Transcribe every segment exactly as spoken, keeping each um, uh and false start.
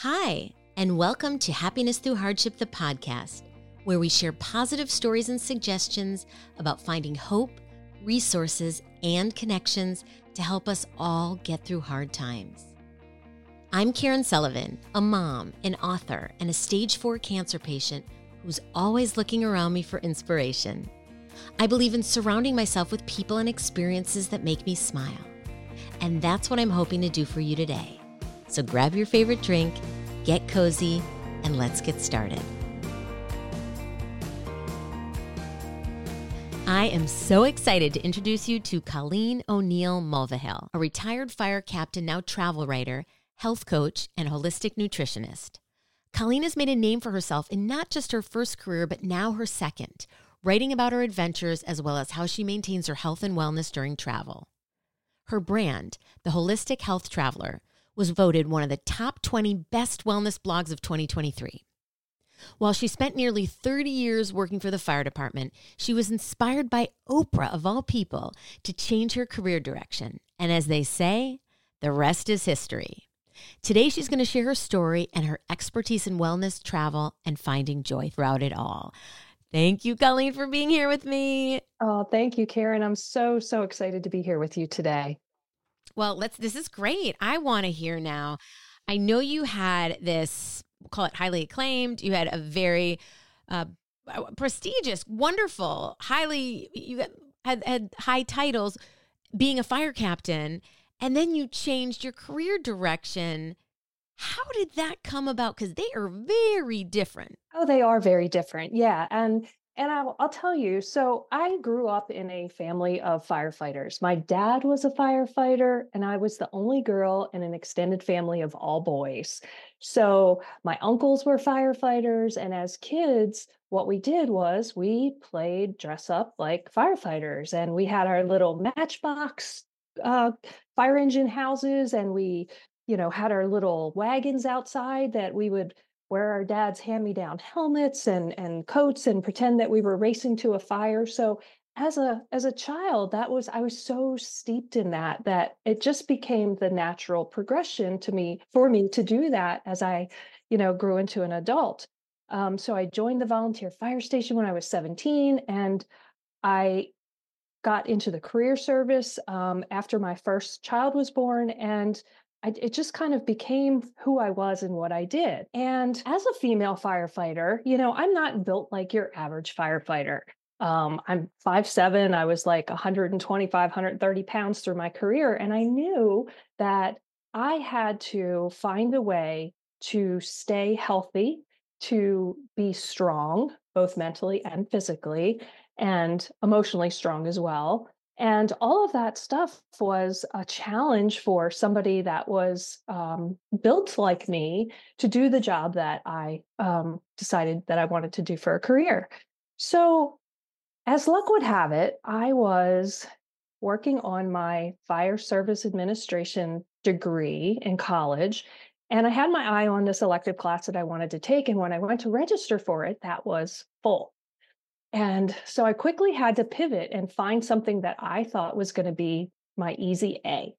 Hi, and welcome to Happiness Through Hardship, the podcast, where we share positive stories and suggestions about finding hope, resources, and connections to help us all get through hard times. I'm Karen Sullivan, a mom, an author, and a stage four cancer patient who's always looking around me for inspiration. I believe in surrounding myself with people and experiences that make me smile. And that's what I'm hoping to do for you today. So grab your favorite drink, get cozy, and let's get started. I am so excited to introduce you to Colleen O'Neill Mulvihill, a retired fire captain, now travel writer, health coach, and holistic nutritionist. Colleen has made a name for herself in not just her first career, but now her second, writing about her adventures as well as how she maintains her health and wellness during travel. Her brand, The Holistic Health Traveler, was voted one of the top twenty best wellness blogs of twenty twenty-three. While she spent nearly thirty years working for the fire department, she was inspired by Oprah, of all people, to change her career direction. And as they say, the rest is history. Today, she's going to share her story and her expertise in wellness, travel, and finding joy throughout it all. Thank you, Colleen, for being here with me. Oh, thank you, Karen. I'm so, so excited to be here with you today. Well, let's, this is great. I want to hear now. I know you had this, we'll call it highly acclaimed. You had a very uh, prestigious, wonderful, highly, you had, had high titles being a fire captain, and then you changed your career direction. How did that come about? Because they are very different. Oh, they are very different. Yeah. And and I'll, I'll tell you, so I grew up in a family of firefighters. My dad was a firefighter, and I was the only girl in an extended family of all boys. So my uncles were firefighters. And as kids, what we did was we played dress up like firefighters, and we had our little matchbox uh, fire engine houses, and we you know, had our little wagons outside that we would wear our dad's hand-me-down helmets and and coats and pretend that we were racing to a fire. So as a as a child, that was I was so steeped in that that it just became the natural progression to me for me to do that as I, you know, grew into an adult. Um, so I joined the volunteer fire station when I was seventeen, and I got into the career service um, after my first child was born, and I, it just kind of became who I was and what I did. And as a female firefighter, you know, I'm not built like your average firefighter. Um, I'm five seven. I was like one twenty-five, one thirty pounds through my career. And I knew that I had to find a way to stay healthy, to be strong, both mentally and physically, and emotionally strong as well. And all of that stuff was a challenge for somebody that was um, built like me to do the job that I um, decided that I wanted to do for a career. So, as luck would have it, I was working on my fire service administration degree in college. And I had my eye on this elective class that I wanted to take. And when I went to register for it, that was full. And so I quickly had to pivot and find something that I thought was going to be my easy A.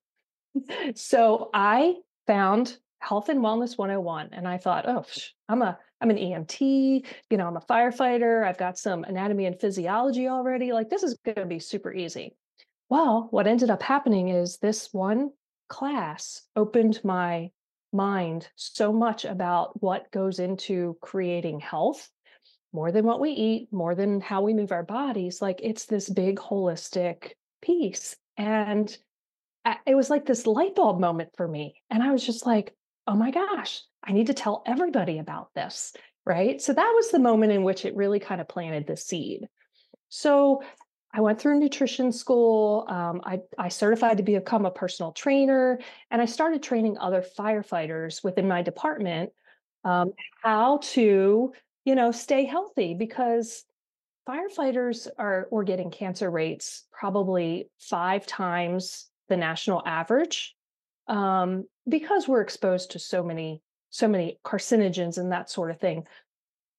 So I found Health and Wellness one oh one, and I thought, oh, I'm a I'm an E M T, you know, I'm a firefighter. I've got some anatomy and physiology already. Like, this is going to be super easy. Well, what ended up happening is this one class opened my mind so much about what goes into creating health, more than what we eat, more than how we move our bodies. Like, it's this big holistic piece. And I- it was like this light bulb moment for me. And I was just like, oh my gosh, I need to tell everybody about this. Right. So that was the moment in which it really kind of planted the seed. So I went through nutrition school. Um, I, I certified to become a personal trainer, and I started training other firefighters within my department um, how to, you know, stay healthy, because firefighters are were getting cancer rates probably five times the national average um, because we're exposed to so many so many carcinogens and that sort of thing.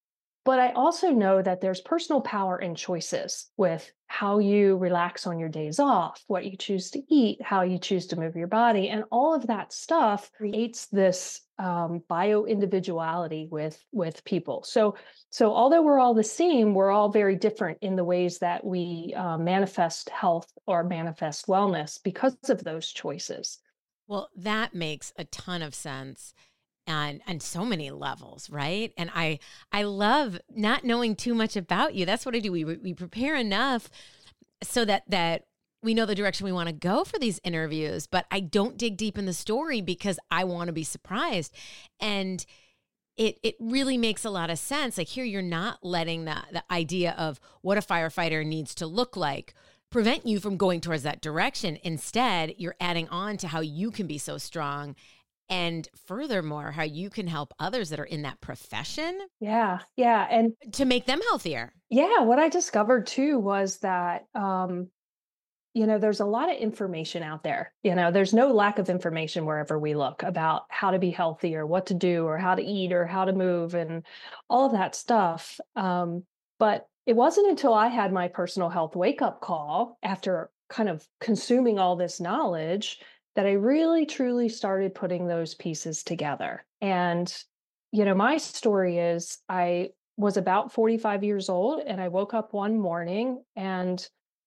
But I also know that there's personal power in choices with how you relax on your days off, what you choose to eat, how you choose to move your body. And all of that stuff creates this um, bio individuality with, with people. So, so although we're all the same, we're all very different in the ways that we uh, manifest health or manifest wellness because of those choices. Well, that makes a ton of sense. And and so many levels, right? And I I love not knowing too much about you. That's what I do. We we prepare enough so that that we know the direction we want to go for these interviews, but I don't dig deep in the story because I want to be surprised. And it it really makes a lot of sense. Like here, you're not letting the the idea of what a firefighter needs to look like prevent you from going towards that direction. Instead, you're adding on to how you can be so strong. And furthermore, how you can help others that are in that profession. Yeah, yeah. And to make them healthier. Yeah, what I discovered too was that, um, you know, there's a lot of information out there. You know, there's no lack of information wherever we look about how to be healthy or what to do or how to eat or how to move and all of that stuff. Um, but it wasn't until I had my personal health wake up call after kind of consuming all this knowledge that I really truly started putting those pieces together. And, you know, my story is I was about forty-five years old and I woke up one morning and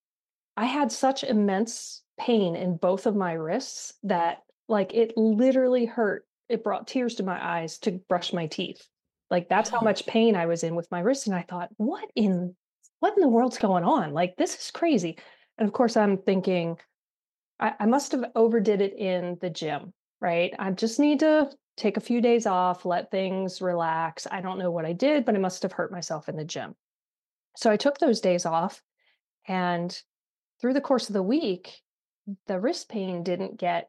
I had such immense pain in both of my wrists that like it literally hurt. It brought tears to my eyes to brush my teeth. Like that's how Wow. much pain I was in with my wrists. And I thought, what in what in the world's going on? Like this is crazy. And of course I'm thinking, I, I must have overdid it in the gym, right? I just need to take a few days off, let things relax. I don't know what I did, but I must have hurt myself in the gym. So I took those days off. And through the course of the week, the wrist pain didn't get,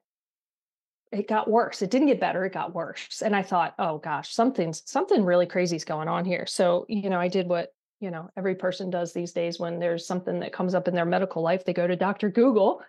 it got worse. It didn't get better. It got worse. And I thought, oh gosh, something's, something really crazy is going on here. So, you know, I did what, you know, every person does these days when there's something that comes up in their medical life, they go to Doctor Google.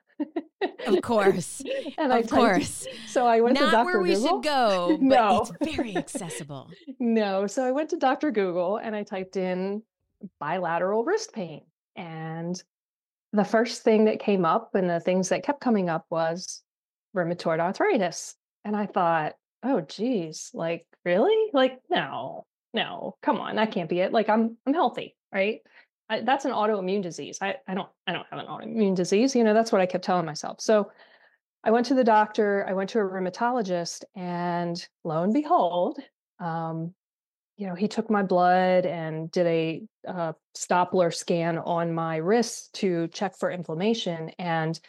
Of course. and of I typed, course. So I went Not to Doctor where we Google. should go, but No. it's very accessible. No. So I went to Doctor Google and I typed in bilateral wrist pain. And the first thing that came up and the things that kept coming up was rheumatoid arthritis. And I thought, oh, geez, like, really? Like, no, no, come on, that can't be it. Like, I'm, I'm healthy, right? I, that's an autoimmune disease. I, I don't, I don't have an autoimmune disease. You know, that's what I kept telling myself. So I went to the doctor, I went to a rheumatologist, and lo and behold, um, you know, he took my blood and did a uh, Doppler scan on my wrists to check for inflammation. And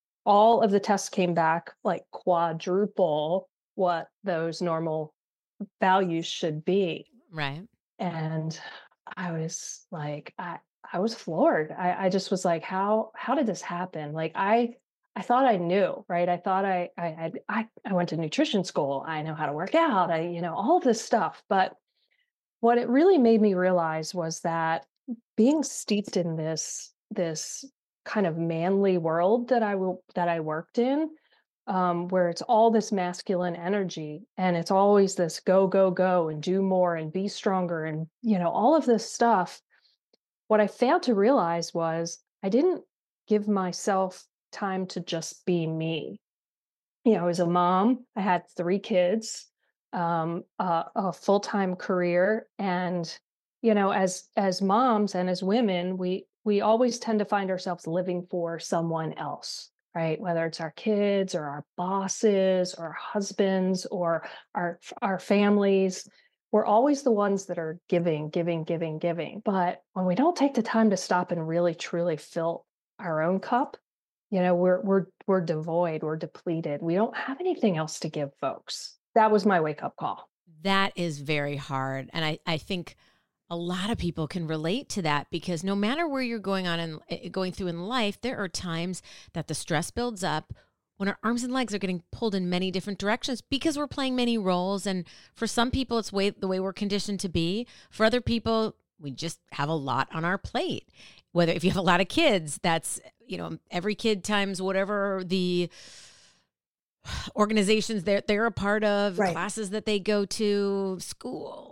all of the tests came back like quadruple what those normal values should be. Right. And I was like, I, I was floored. I, I just was like, how, how did this happen? Like, I, I thought I knew, right? I thought I, I had, I, I went to nutrition school. I know how to work out. I, you know, all of this stuff. But what it really made me realize was that being steeped in this, this kind of manly world that I will, that I worked in, um, where it's all this masculine energy and it's always this go, go, go and do more and be stronger and, you know, all of this stuff. What I failed to realize was I didn't give myself time to just be me. You know, as a mom, I had three kids, um, a, a full-time career, and you know, as as moms and as women, we we always tend to find ourselves living for someone else, right? Whether it's our kids or our bosses or our husbands or our our families, we're always the ones that are giving, giving, giving, giving. But when we don't take the time to stop and really truly fill our own cup, you know, we're we're we're devoid, we're depleted. We don't have anything else to give folks. That was my wake-up call. That is very hard. And I, I think a lot of people can relate to that because no matter where you're going on and going through in life, there are times that the stress builds up when our arms and legs are getting pulled in many different directions because we're playing many roles. And for some people, it's way the way we're conditioned to be. For other people, we just have a lot on our plate. Whether if you have a lot of kids, that's, you know, every kid times whatever the organizations that they're, they're a part of, Right. classes that they go to, school,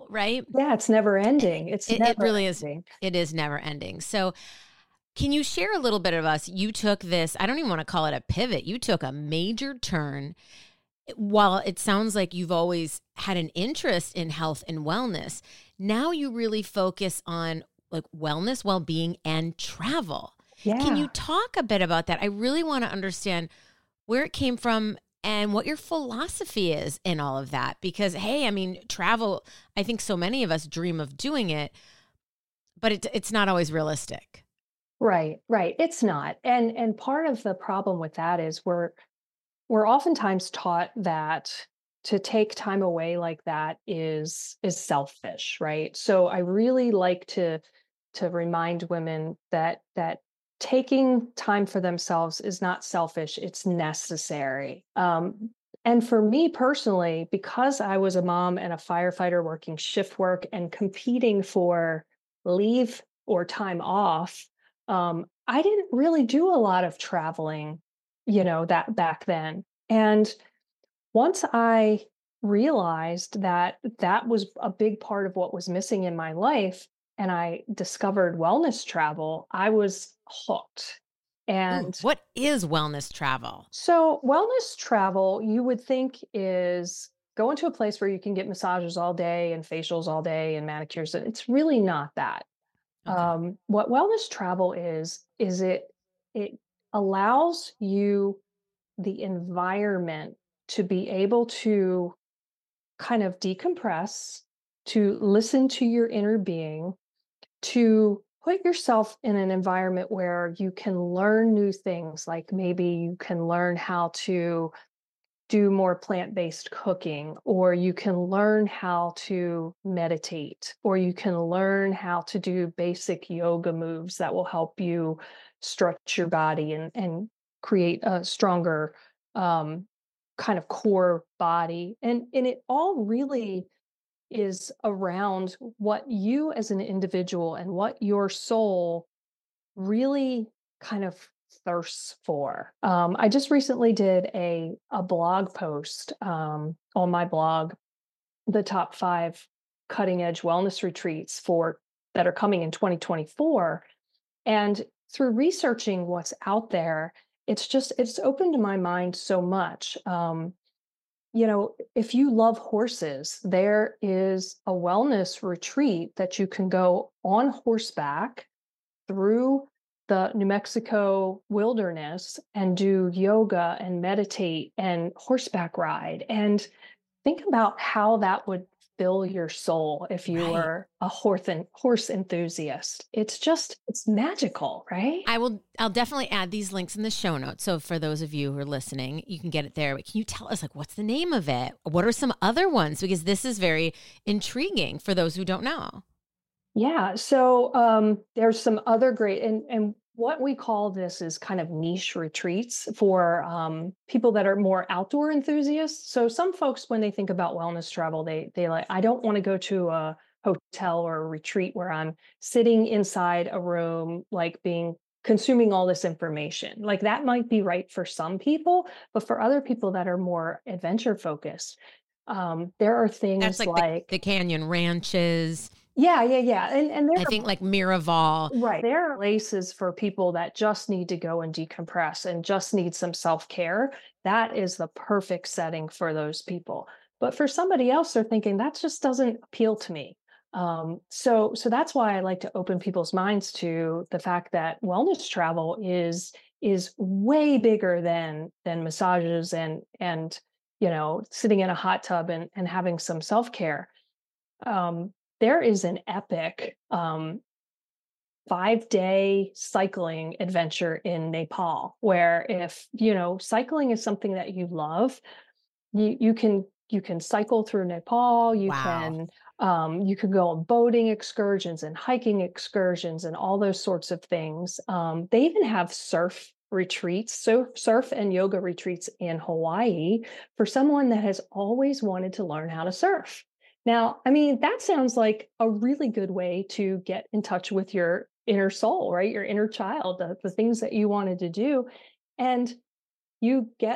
travel, right? Yeah, it's never ending. It's It, it never really is. ending. It is never ending. So, can you share a little bit of us? You took this, I don't even want to call it a pivot. You took a major turn. While it sounds like you've always had an interest in health and wellness, now you really focus on like wellness, well-being, and travel. Can you Yeah. talk a bit about that? I really want to understand where it came from and what your philosophy is in all of that. Because, hey, I mean, travel, I think so many of us dream of doing it, but it, it's not always realistic. Right, right. It's not. And and part of the problem with that is we're we're oftentimes taught that to take time away like that is is selfish, right? So I really like to to remind women that that taking time for themselves is not selfish, it's necessary. Um, and for me personally, because I was a mom and a firefighter working shift work and competing for leave or time off, um, I didn't really do a lot of traveling, you know, that back then. And once I realized that that was a big part of what was missing in my life, and I discovered wellness travel, I was hooked. Ooh, And what is wellness travel? so, wellness travel, you would think is going to a place where you can get massages all day and facials all day and manicures. And it's really not that. Okay. Um, what wellness travel is, is it it allows you the environment to be able to kind of decompress, to listen to your inner being, to put yourself in an environment where you can learn new things. Like maybe you can learn how to do more plant-based cooking, or you can learn how to meditate, or you can learn how to do basic yoga moves that will help you stretch your body and, and create a stronger um, kind of core body. And, and it all really is around what you as an individual and what your soul really kind of thirsts for. Um, I just recently did a a blog post um, on my blog, the top five cutting edge wellness retreats for that are coming in twenty twenty-four. And through researching what's out there, it's just it's opened my mind so much. Um, you know, if you love horses, there is a wellness retreat that you can go on horseback through the New Mexico wilderness and do yoga and meditate and horseback ride. And think about how that would fill your soul if you Right. were a horse and horse enthusiast. It's just it's magical, right? I will I'll definitely add these links in the show notes. So for those of you who are listening, you can get it there. But can you tell us like what's the name of it? What are some other ones? Because this is very intriguing for those who don't know. Yeah. So um, there's some other great and and what we call this is kind of niche retreats for um, people that are more outdoor enthusiasts. So some folks, when they think about wellness travel, they they like I don't want to go to a hotel or a retreat where I'm sitting inside a room, like being consuming all this information. Like that might be right for some people, but for other people that are more adventure focused, um, there are That's things like the like the Canyon Ranches. yeah, yeah, yeah, and and there I are think like Miraval. right. There are places for people that just need to go and decompress and just need some self-care. That is the perfect setting for those people. But for somebody else, they're thinking that just doesn't appeal to me. Um, so, so that's why I like to open people's minds to the fact that wellness travel is is way bigger than than massages and and you know sitting in a hot tub and and having some self-care. Um, there is an epic um, five day cycling adventure in Nepal, where if, you know, cycling is something that you love, you you can you can cycle through Nepal, you Wow. can um, you can go on boating excursions and hiking excursions and all those sorts of things. Um, they even have surf retreats, so surf and yoga retreats in Hawaii for someone that has always wanted to learn how to surf. Now, I mean, that sounds like a really good way to get in touch with your inner soul, right? Your inner child, the, the things that you wanted to do. And you get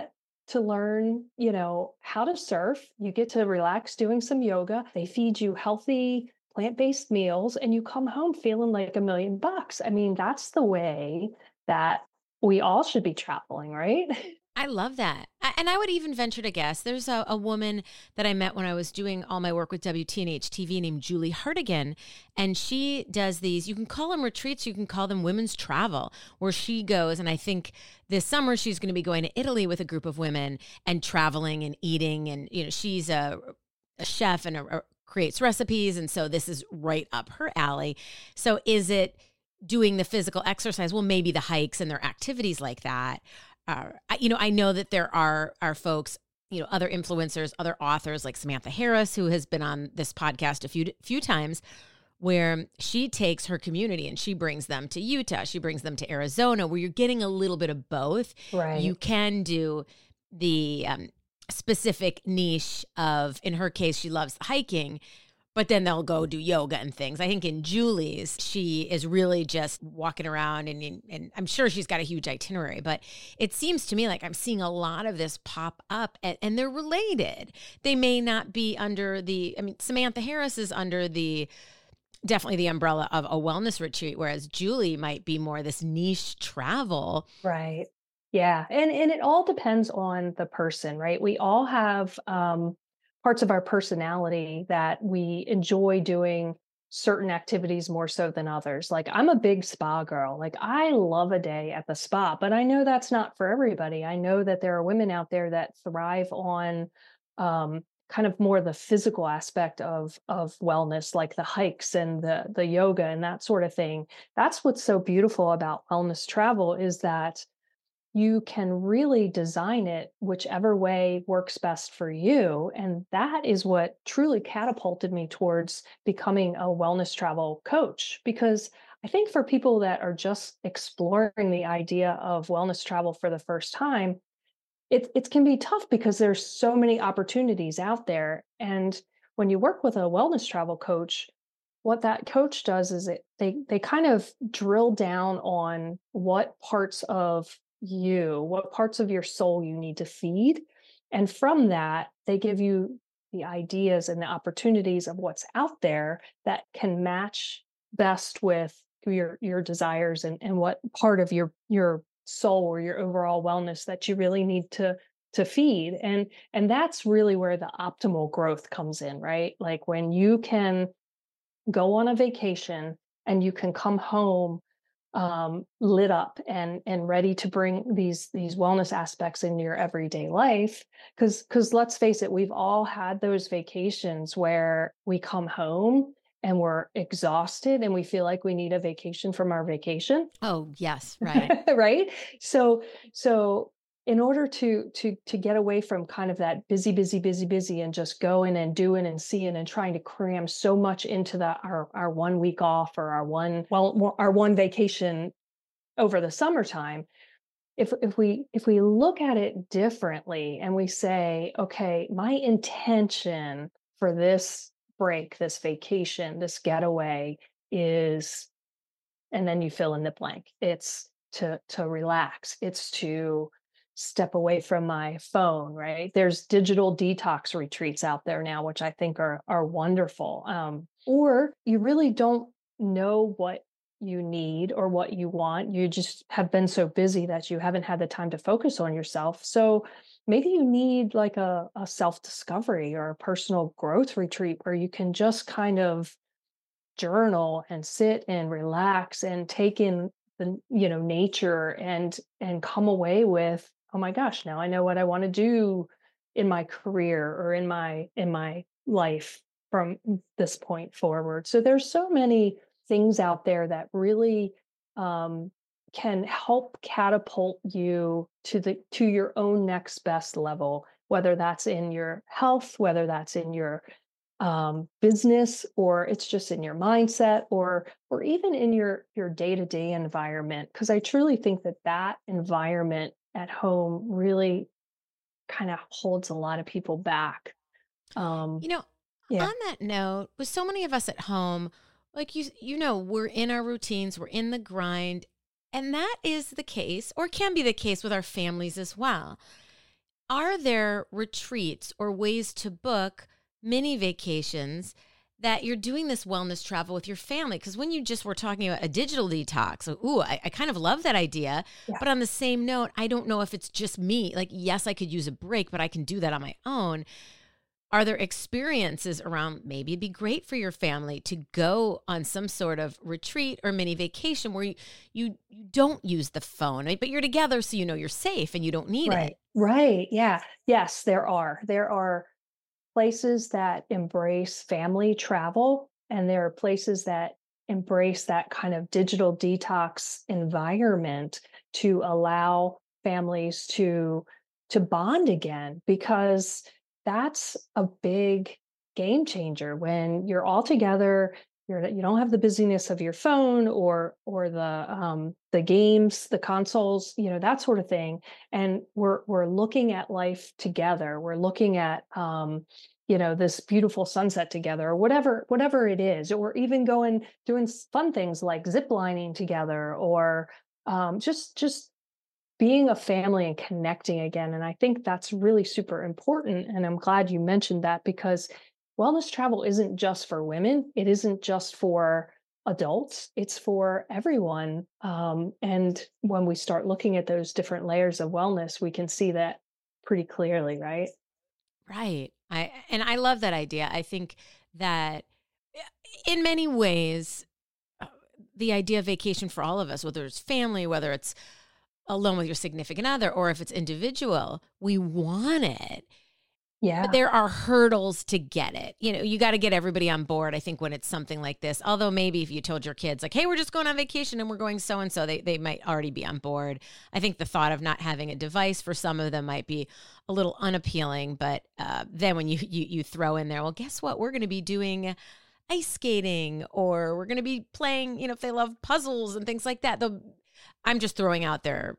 to learn, you know, how to surf. You get to relax doing some yoga. They feed you healthy plant-based meals and you come home feeling like a million bucks. I mean, that's the way that we all should be traveling, right? I love that. I- And I would even venture to guess there's a, a woman that I met when I was doing all my work with W T N H T V named Julie Hartigan. And she does these, you can call them retreats, you can call them women's travel, where she goes. And I think this summer she's going to be going to Italy with a group of women and traveling and eating. And, you know, she's a, a chef and a, a creates recipes. And so this is right up her alley. So is it doing the physical exercise? Well, maybe the hikes and their activities like that. Uh, I- you know, I know that there are are folks, you know, other influencers, other authors like Samantha Harris, who has been on this podcast a few few times, where she takes her community and she brings them to Utah, she brings them to Arizona, where you're getting a little bit of both. Right. You can do the um, specific niche of, in her case, she loves hiking, but then they'll go do yoga and things. I think in Julie's, she is really just walking around and, and I'm sure she's got a huge itinerary, but it seems to me like I'm seeing a lot of this pop up and, and they're related. They may not be under the, I mean, Samantha Harris is under the, definitely the umbrella of a wellness retreat, whereas Julie might be more this niche travel. Right. Yeah. And and it all depends on the person, right? We all have um parts of our personality that we enjoy doing certain activities more so than others. Like I'm a big spa girl. Like I love a day at the spa, but I know that's not for everybody. I know that there are women out there that thrive on um kind of more the physical aspect of of wellness, like the hikes and the the yoga and that sort of thing. That's what's so beautiful about wellness travel is that you can really design it whichever way works best for you. And that is what truly catapulted me towards becoming a wellness travel coach. Because I think for people that are just exploring the idea of wellness travel for the first time, it, it can be tough because there's so many opportunities out there. And when you work with a wellness travel coach, what that coach does is it they they kind of drill down on what parts of you, what parts of your soul you need to feed. And from that, they give you the ideas and the opportunities of what's out there that can match best with your your desires and, and what part of your your soul or your overall wellness that you really need to to feed. And and that's really where the optimal growth comes in, right? Like when you can go on a vacation and you can come home um, lit up and and ready to bring these these wellness aspects into your everyday life. Because because let's face it, we've all had those vacations where we come home and we're exhausted and we feel like we need a vacation from our vacation. Oh, yes, right. Right. So so in order to to to get away from kind of that busy busy busy busy and just going and doing and seeing and trying to cram so much into the our our one week off or our one well our one vacation over the summertime, if if we if we look at it differently and we say, okay, my intention for this break, this vacation, this getaway is, and then you fill in the blank. It's to to relax. It's to step away from my phone, right? There's digital detox retreats out there now, which I think are are wonderful. Um, or you really don't know what you need or what you want. You just have been so busy that you haven't had the time to focus on yourself. So maybe you need like a, a self-discovery or a personal growth retreat where you can just kind of journal and sit and relax and take in the you know nature and and come away with, oh my gosh, now I know what I want to do in my career or in my in my life from this point forward. So there's so many things out there that really um, can help catapult you to the to your own next best level, whether that's in your health, whether that's in your um, business, or it's just in your mindset, or or even in your your day-to-day environment. Because I truly think that that environment at home really kind of holds a lot of people back. Um, You know, yeah, on that note, with so many of us at home, like you, you know, we're in our routines, we're in the grind, and that is the case, or can be the case with our families as well. Are there retreats or ways to book mini vacations that you're doing this wellness travel with your family? Because when you just were talking about a digital detox, so, ooh, I, I kind of love that idea. Yeah. But on the same note, I don't know if it's just me. Like, yes, I could use a break, but I can do that on my own. Are there experiences around maybe it'd be great for your family to go on some sort of retreat or mini vacation where you you, you don't use the phone, right? But you're together so you know you're safe and you don't need it. Right. Right. Yeah. Yes, there are. There are places that embrace family travel, and there are places that embrace that kind of digital detox environment to allow families to to bond again, because that's a big game changer when you're all together. You're, you don't have the busyness of your phone or or the um, the games, the consoles, you know, that sort of thing, and we're we're looking at life together. We're looking at um, you know, this beautiful sunset together, or whatever whatever it is, or even going doing fun things like zip lining together, or um, just just being a family and connecting again. And I think that's really super important. And I'm glad you mentioned that, because wellness travel isn't just for women. It isn't just for adults. It's for everyone. Um, and when we start looking at those different layers of wellness, we can see that pretty clearly, right? Right. I and I love that idea. I think that eh, in many ways, uh, the idea of vacation for all of us, whether it's family, whether it's alone with your significant other, or if it's individual, we want it. But Yeah. there are hurdles to get it. You know, you got to get everybody on board, I think, when it's something like this. Although maybe if you told your kids, like, hey, we're just going on vacation and we're going so and so, they they might already be on board. I think the thought of not having a device for some of them might be a little unappealing. But uh, then when you, you you throw in there, well, guess what? We're going to be doing ice skating, or we're going to be playing, you know, if they love puzzles and things like that. They'll, I'm just throwing out there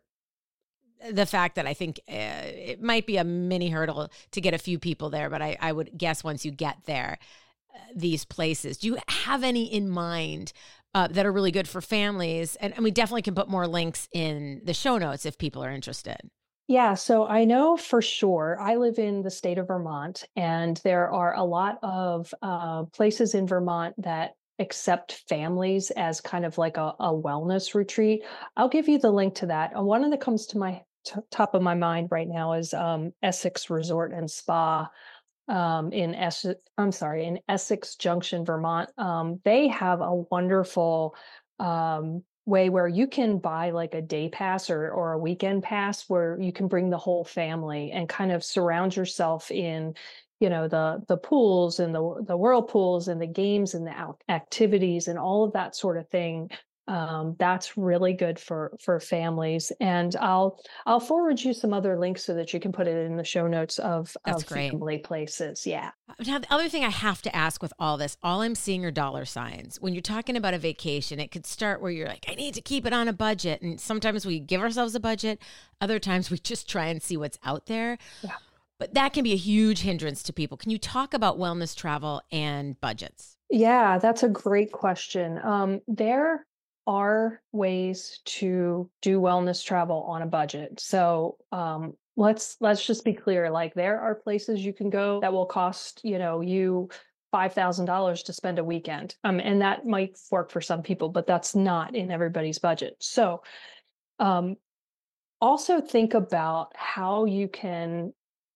the fact that I think uh, it might be a mini hurdle to get a few people there, but I, I would guess once you get there, uh, these places, do you have any in mind uh, that are really good for families? And, and we definitely can put more links in the show notes if people are interested. Yeah, so I know for sure. I live in the state of Vermont, and there are a lot of uh, places in Vermont that accept families as kind of like a, a wellness retreat. I'll give you the link to that. And one that comes to my t- top of my mind right now is um, Essex Resort and Spa um, in Essex. I'm sorry, in Essex Junction, Vermont. Um, they have a wonderful um, way where you can buy like a day pass or or a weekend pass, where you can bring the whole family and kind of surround yourself in, you know, the the pools and the the whirlpools and the games and the out- activities and all of that sort of thing. Um, that's really good for for families. And I'll I'll forward you some other links so that you can put it in the show notes of That's of great. family places. Yeah. Now, the other thing I have to ask with all this, all I'm seeing are dollar signs. When you're talking about a vacation, it could start where you're like, I need to keep it on a budget. And sometimes we give ourselves a budget. Other times we just try and see what's out there. Yeah. But that can be a huge hindrance to people. Can you talk about wellness travel and budgets? Yeah, that's a great question. Um, there are ways to do wellness travel on a budget. So um, let's let's just be clear. Like, there are places you can go that will cost, you know, you five thousand dollars to spend a weekend, um, and that might work for some people, but that's not in everybody's budget. So um, also think about how you can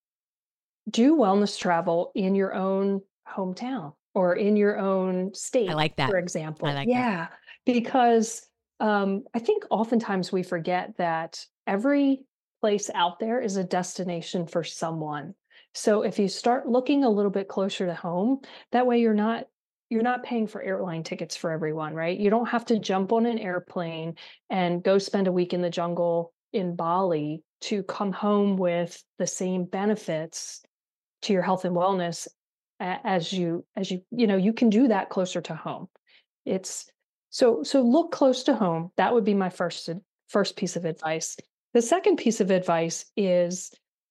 do wellness travel in your own hometown or in your own I state, like that. for I example. like that. Yeah, because um, I think oftentimes we forget that every place out there is a destination for someone. So if you start looking a little bit closer to home, that way you're not you're not paying for airline tickets for everyone, right? You don't have to jump on an airplane and go spend a week in the jungle in Bali to come home with the same benefits to your health and wellness as you as you you know you can do that closer to home. It's so so look close to home. That would be my first first piece of advice. The second piece of advice is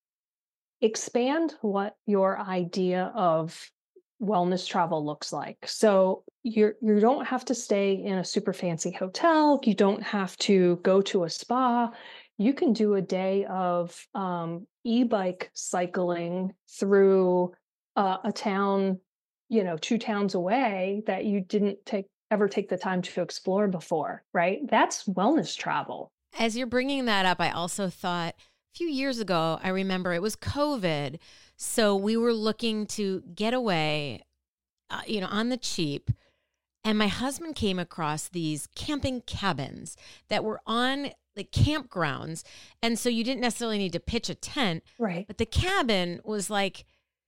expand what your idea of wellness travel looks like. So you're you don't have to stay in a super fancy hotel, you don't have to go to a spa. you can do a day of um, e-bike cycling through uh, a town, you know, two towns away that you didn't take ever take the time to explore before, right? That's wellness travel. As you're bringing that up, I also thought a few years ago, I remember it was COVID. So we were looking to get away, uh, you know, on the cheap. And my husband came across these camping cabins that were on like campgrounds. And so you didn't necessarily need to pitch a tent, Right. but the cabin was like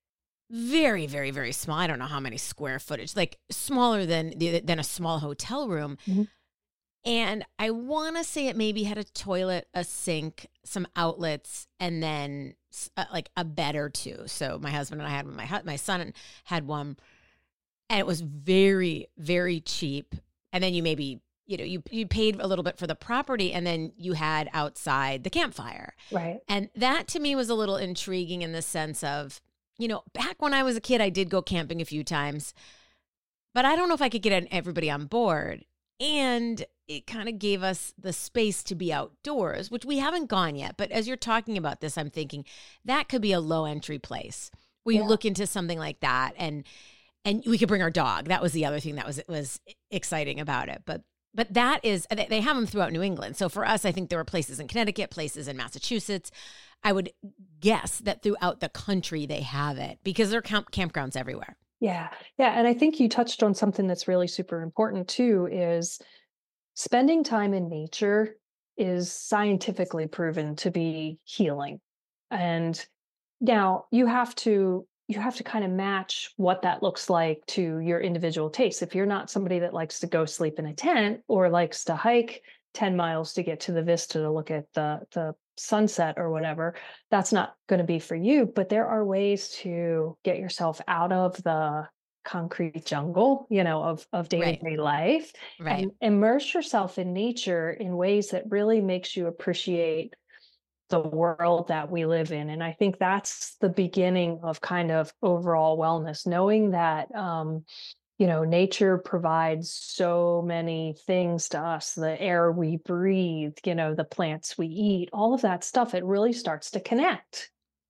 very, very, very small. I don't know how many square footage, like smaller than the- than a small hotel room. Mhm. And I want to say it maybe had a toilet, a sink, some outlets, and then s- uh, like a bed or two. So my husband and I had one. My hu- my son had one, and it was very, very cheap. And then you maybe, you know, you you paid a little bit for the property, and then you had outside the campfire. Right. And that to me was a little intriguing in the sense of, you know, back when I was a kid, I did go camping a few times, but I don't know if I could get an- everybody on board. And it kind of gave us the space to be outdoors, which we haven't gone yet. But as you're talking about this, I'm thinking that could be a low entry place where you Yeah. look into something like that, and and we could bring our dog. That was the other thing that was was exciting about it. But but that is they they have them throughout New England. So for us, I think there were places in Connecticut, places in Massachusetts. I would guess that throughout the country they have it because there are camp- campgrounds everywhere. Yeah. Yeah. And I think you touched on something that's really super important too, is spending time in nature is scientifically proven to be healing. And now you have to you have to kind of match what that looks like to your individual taste. If you're not somebody that likes to go sleep in a tent or likes to hike ten miles to get to the vista to look at the the sunset or whatever, that's not going to be for you. But there are ways to get yourself out of the concrete jungle, you know, of of Right. day-to-day life Right. and immerse yourself in nature in ways that really makes you appreciate the world that we live in. And I think that's the beginning of kind of overall wellness, knowing that, um, you know, nature provides so many things to us, the air we breathe, you know, the plants we eat, all of that stuff, it really starts to connect.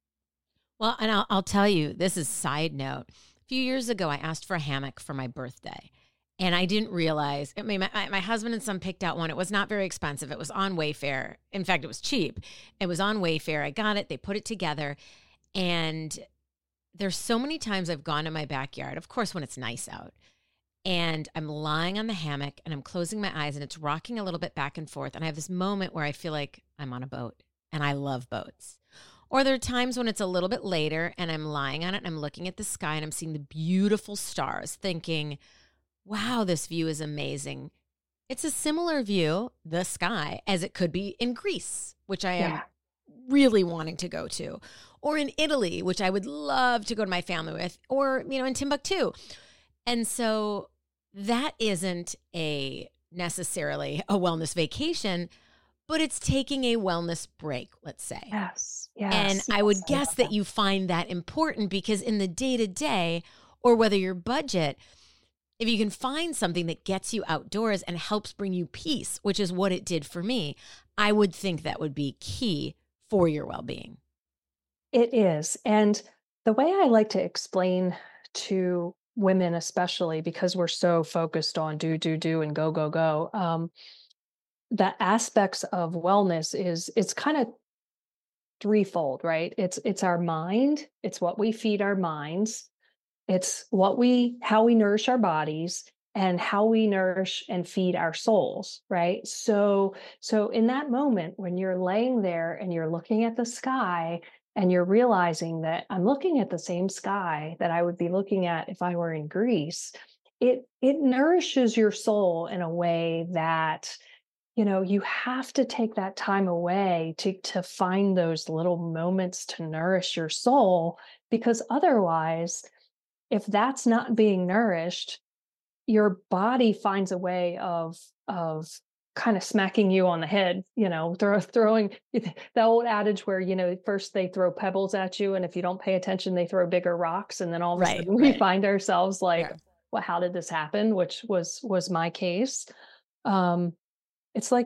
Well, and I'll, I'll tell you, this is side note. A few years ago, I asked for a hammock for my birthday. And I didn't realize, I mean, my, my my husband and son picked out one. It was not very expensive. It was on Wayfair. In fact, it was cheap. It was on Wayfair. I got it. They put it together. And there's so many times I've gone to my backyard, of course, when it's nice out. And I'm lying on the hammock and I'm closing my eyes and it's rocking a little bit back and forth. And I have this moment where I feel like I'm on a boat and I love boats. Or there are times when it's a little bit later and I'm lying on it and I'm looking at the sky and I'm seeing the beautiful stars, thinking, wow, this view is amazing. It's a similar view, the sky, as it could be in Greece, which I am Yeah. really wanting to go to, or in Italy, which I would love to go to my family with, or, you know, in Timbuktu. And so that isn't a necessarily a wellness vacation, but it's taking a wellness break, let's say. Yes. And Yes. I Yes. would I guess love that that. you find that important because in the day to day, or whether your budget, if you can find something that gets you outdoors and helps bring you peace, which is what it did for me, I would think that would be key for your well being. It is. And the way I like to explain to women, especially because we're so focused on do, do, do, and go, go, go, um, the aspects of wellness is it's kind of threefold, right? It's it's our mind, it's what we feed our minds, it's what we how we nourish our bodies and how we nourish and feed our souls, right? So so in that moment when you're laying there and you're looking at the sky and you're realizing that I'm looking at the same sky that I would be looking at if I were in Greece, it it nourishes your soul in a way that you know you have to take that time away to to find those little moments to nourish your soul because otherwise if that's not being nourished, your body finds a way of of kind of smacking you on the head, you know, throw, throwing the old adage where, you know, first they throw pebbles at you, and if you don't pay attention, they throw bigger rocks, and then all of a Right, sudden we right. find ourselves like, Yeah. well, how did this happen? Which was was my case. Um, it's like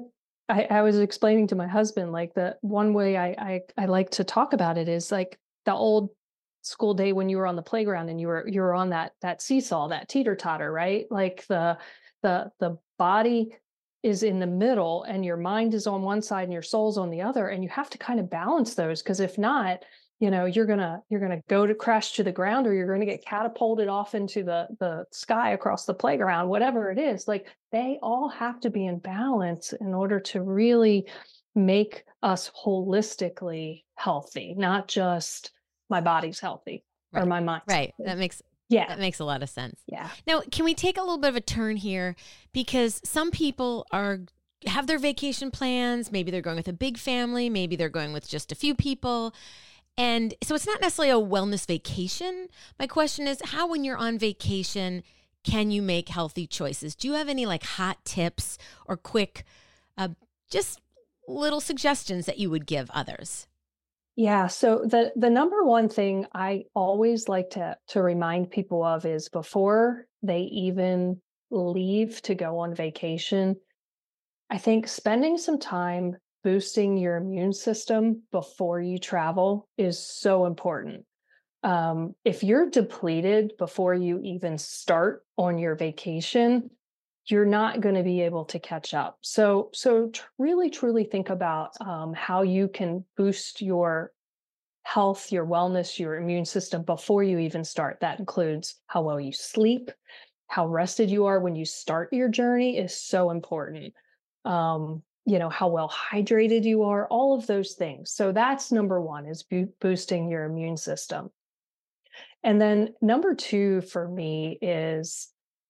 I, I was explaining to my husband, like the one way I, I I like to talk about it is like the old school day when you were on the playground and you were you were on that that seesaw, that teeter totter, right? Like the the the body is in the middle and your mind is on one side and your soul's on the other, and you have to kind of balance those, because if not, you know, you're gonna you're gonna go to crash to the ground, or you're gonna get catapulted off into the the sky across the playground, whatever it is. Like they all have to be in balance in order to really make us holistically healthy, not just my body's healthy or Right. my mind's Right. healthy. That makes Yeah. that makes a lot of sense. Yeah. Now, can we take a little bit of a turn here? Because some people are have their vacation plans. Maybe they're going with a big family. Maybe they're going with just a few people. And so it's not necessarily a wellness vacation. My question is, how, when you're on vacation, can you make healthy choices? Do you have any like hot tips or quick, uh, just little suggestions that you would give others? Yeah. So the the number one thing I always like to to remind people of is, before they even leave to go on vacation, I think spending some time boosting your immune system before you travel is so important. Um, if you're depleted before you even start on your vacation, you're not going to be able to catch up. So, so tr- really, truly think about um, how you can boost your health, your wellness, your immune system before you even start. That includes how well you sleep, how rested you are when you start your journey is so important. Um, you know, how well hydrated you are, all of those things. So that's number one, is bo- boosting your immune system. And then number two for me is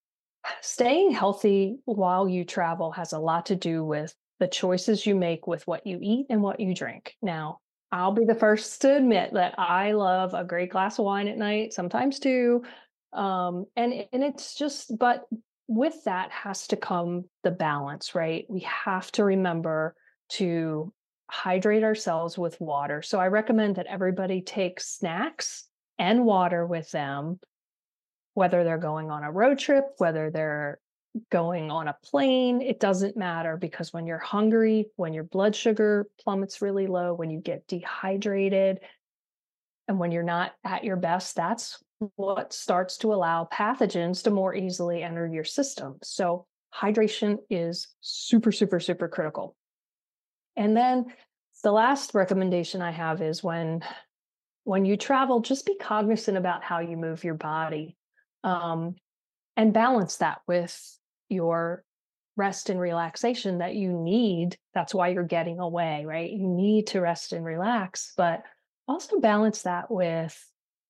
staying healthy while you travel has a lot to do with the choices you make with what you eat and what you drink. Now, I'll be the first to admit that I love a great glass of wine at night, sometimes two. Um, and, and it's just, but with that has to come the balance, right? We have to remember to hydrate ourselves with water. So I recommend that everybody take snacks and water with them, whether they're going on a road trip, whether they're going on a plane, it doesn't matter, because when you're hungry, when your blood sugar plummets really low, when you get dehydrated, and when you're not at your best, that's what starts to allow pathogens to more easily enter your system. So hydration is super, super, super critical. And then the last recommendation I have is, when when you travel, just be cognizant about how you move your body, um, and balance that with your rest and relaxation that you need. That's why you're getting away, right? You need to rest and relax, but also balance that with,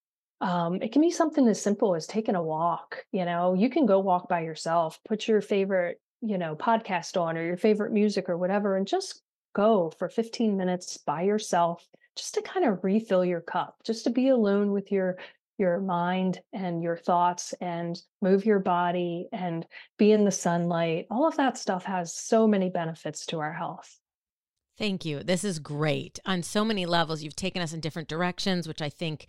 um, it can be something as simple as taking a walk. You know, you can go walk by yourself, put your favorite, you know, podcast on, or your favorite music or whatever, and just go for fifteen minutes by yourself, just to kind of refill your cup, just to be alone with your your mind and your thoughts, and move your body and be in the sunlight. All of that stuff has so many benefits to our health. Thank you. This is great on so many levels. You've taken us in different directions, which I think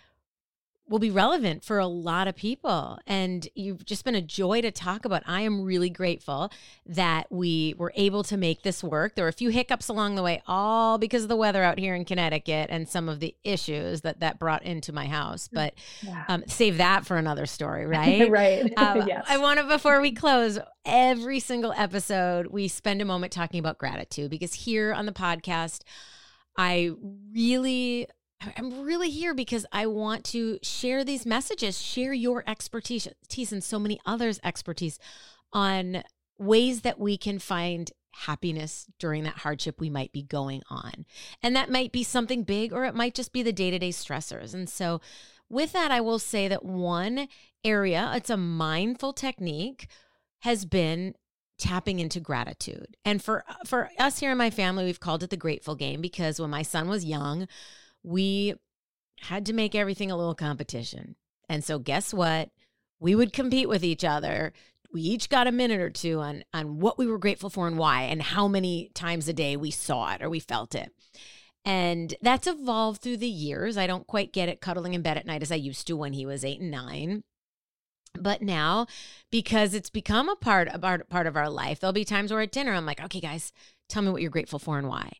will be relevant for a lot of people. And you've just been a joy to talk about. I am really grateful that we were able to make this work. There were a few hiccups along the way, all because of the weather out here in Connecticut and some of the issues that that brought into my house. But Yeah. um, save that for another story, right? Right. Um, Yes. I want to, before we close, every single episode, we spend a moment talking about gratitude, because here on the podcast, I really... I'm really here because I want to share these messages, share your expertise and so many others' expertise on ways that we can find happiness during that hardship we might be going on. And that might be something big, or it might just be the day-to-day stressors. And so with that, I will say that one area, it's a mindful technique, has been tapping into gratitude. And for, for us here in my family, we've called it the Grateful Game, because when my son was young, we had to make everything a little competition. And so guess what? We would compete with each other. We each got a minute or two on, on what we were grateful for and why, and how many times a day we saw it or we felt it. And that's evolved through the years. I don't quite get it cuddling in bed at night as I used to when he was eight and nine. But now, because it's become a part, a part, part of our life, there'll be times where at dinner, I'm like, okay, guys, tell me what you're grateful for and why.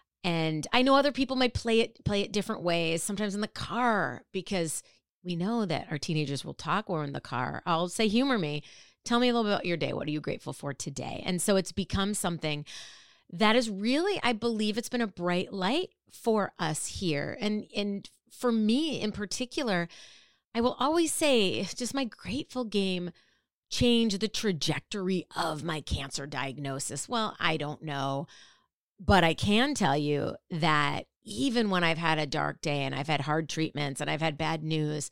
And I know other people might play it, play it different ways, sometimes in the car, because we know that our teenagers will talk while we're in the car. I'll say, humor me. Tell me a little bit about your day. What are you grateful for today? And so it's become something that is really, I believe it's been a bright light for us here. And, and for me in particular, I will always say, just my grateful game changed the trajectory of my cancer diagnosis. Well, I don't know, but I can tell you that even when I've had a dark day and I've had hard treatments and I've had bad news,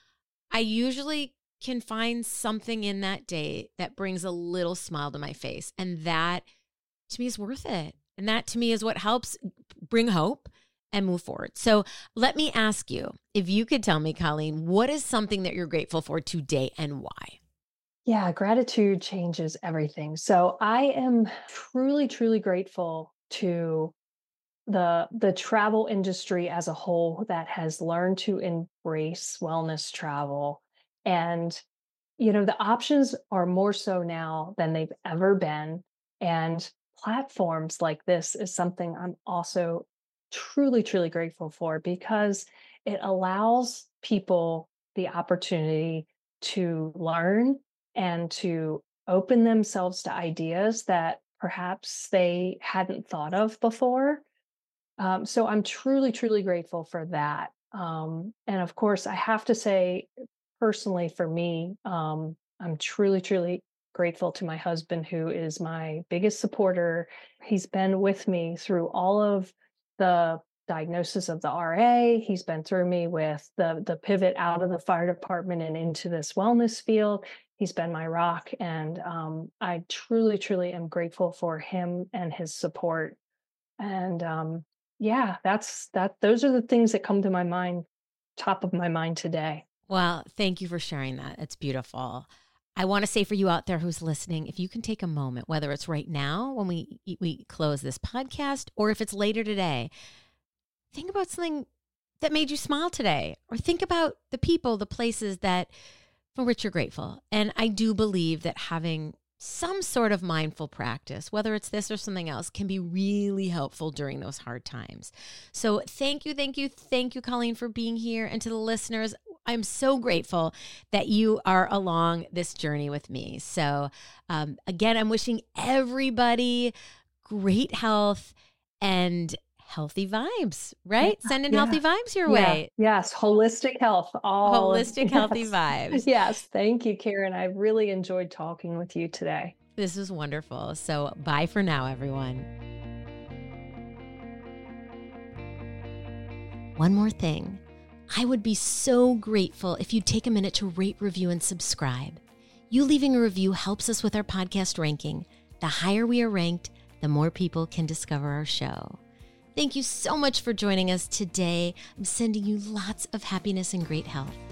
I usually can find something in that day that brings a little smile to my face. And that to me is worth it. And that to me is what helps bring hope and move forward. So let me ask you, if you could tell me, Colleen, what is something that you're grateful for today and why? Yeah, gratitude changes everything. So I am truly, truly grateful to the the travel industry as a whole that has learned to embrace wellness travel. And, you know, the options are more so now than they've ever been. And platforms like this is something I'm also truly, truly grateful for, because it allows people the opportunity to learn and to open themselves to ideas that perhaps they hadn't thought of before. Um, so I'm truly, truly grateful for that. Um, and of course, I have to say, personally, for me, um, I'm truly, truly grateful to my husband, who is my biggest supporter. He's been with me through all of the diagnosis of the R A. He's been through me with the the pivot out of the fire department and into this wellness field. He's been my rock, and um, I truly, truly am grateful for him and his support. And um, yeah, that's that. Those are the things that come to my mind, top of my mind today. Well, thank you for sharing that. It's beautiful. I want to say for you out there who's listening, if you can take a moment, whether it's right now when we we close this podcast, or if it's later today, think about something that made you smile today, or think about the people, the places that for which you're grateful. And I do believe that having some sort of mindful practice, whether it's this or something else, can be really helpful during those hard times. So thank you, thank you, thank you, Colleen, for being here. And to the listeners, I'm so grateful that you are along this journey with me. So um, again, I'm wishing everybody great health and healthy vibes, right? Yeah, Sending yeah, healthy vibes your yeah, way. yes, holistic health, all of- Holistic, healthy yes. vibes. Yes, thank you, Karen. I really enjoyed talking with you today. This was wonderful. So bye for now, everyone. One more thing. I would be so grateful if you'd take a minute to rate, review, and subscribe. You leaving a review helps us with our podcast ranking. The higher we are ranked, the more people can discover our show. Thank you so much for joining us today. I'm sending you lots of happiness and great health.